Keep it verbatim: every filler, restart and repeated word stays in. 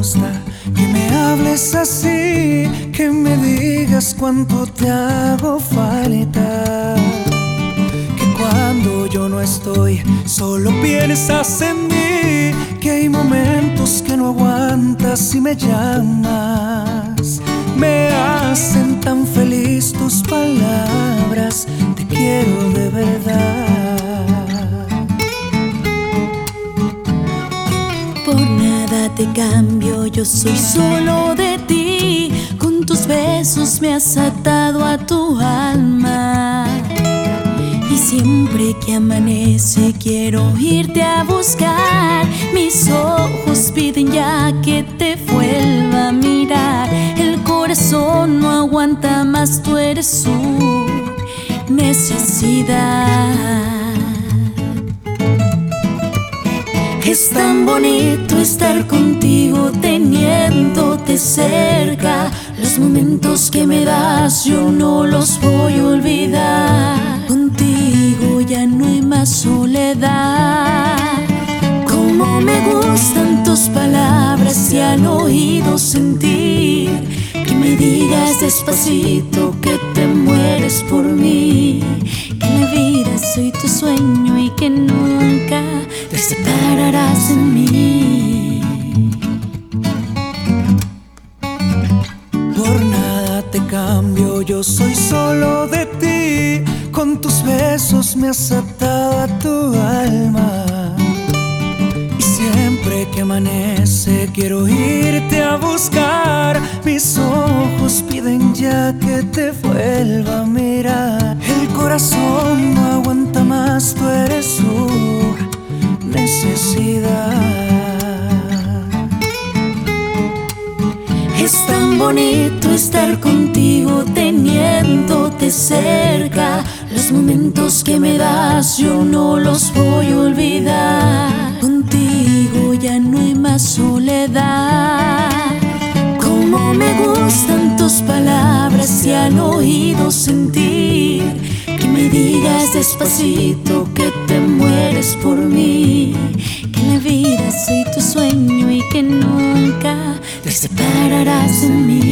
gusta que me hables así, que me digas cuánto te hago falta. Que cuando yo no estoy, solo piensas en mí. Que hay momentos que no aguantas y me llamas. Me hacen tan feliz tus palabras. Te quiero de verdad. Por nada te cambio, yo soy solo de ti. Con tus besos me has atado a tu alma. Y siempre que amanece quiero irte a buscar. Mis ojos piden ya que te vuelva a mirar. El corazón no aguanta más, tú eres su necesidad. Es tan bonito estar contigo, teniéndote cerca. Los momentos que me das yo no los voy a olvidar. Contigo ya no hay más soledad. Como me gustan tus palabras y al oído sentir que me digas despacito que te mueres por mí. Que en la vida soy tu sueño y que nunca te separarás de mí. Por nada te cambio, yo soy solo de ti. Con tus besos me has atado a tu alma. Y siempre que amanece quiero irte a buscar. Mis ojos piden ya que te vuelva a mirar. El corazón no aguanta más, tú eres su necesidad. Es tan bonito estar contigo, teniéndote cerca. Los momentos que me das yo no los voy a olvidar. Contigo ya no hay más soledad. Como me gustan tus palabras y al oído sentir que me digas despacito que te mueres por mí. Que en la vida soy tu sueño y que nunca te separarás de mí.